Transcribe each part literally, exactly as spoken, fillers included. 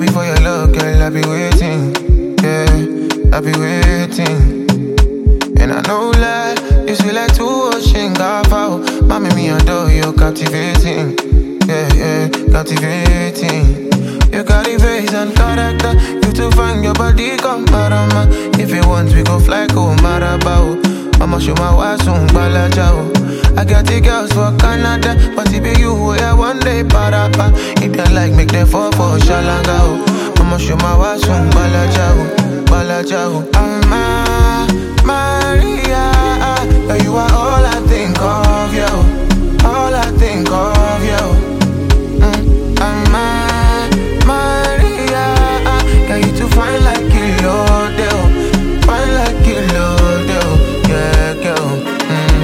baby, for your love, girl, I be waiting. Yeah, I be waiting. And I know lie, you feel like two ocean gap out. Mommy, me adore you, captivating. Yeah, yeah, captivating. You got the face and character. You to find your body, come marama. If you want, we go fly, go marabao. I'ma show my wife soon, balajao. I got the girls for Canada, but it be you, yeah, one day, parapa. If they like, make them fall for shalangao. I'ma show my wife soon, balajao, balajao. I'm a Maria, yeah, you are all I think of, yo. All I think of, yo. Mm, I'm a Maria, yeah, you too fine like kilo, deal. Fine like kilo, deal. Yeah, girl. Mm.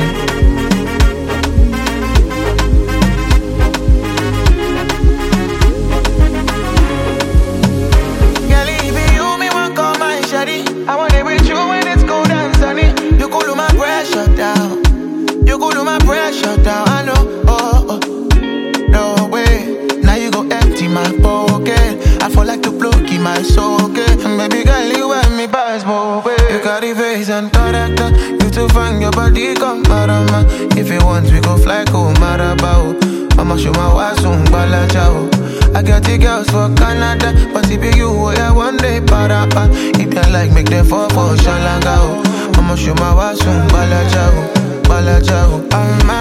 Girl, if you me want call my shawty, I want it with you when it's cold and sunny. You cool my pressure down. You cool my pressure down. I know. Oh, oh. No way. Now you go empty my pocket. I feel like to plug in my socket. Baby girl, you want me pass more way. You got the face and character. You to find your body, come marama. If you want, we go fly, go marabao. I'ma show my wife soon, balajao. I got the girls for Canada, but it be you, yeah, one day, parapa. If they like, make them fall for shalangao. I'ma show my wife soon, balajao, balajao. I'm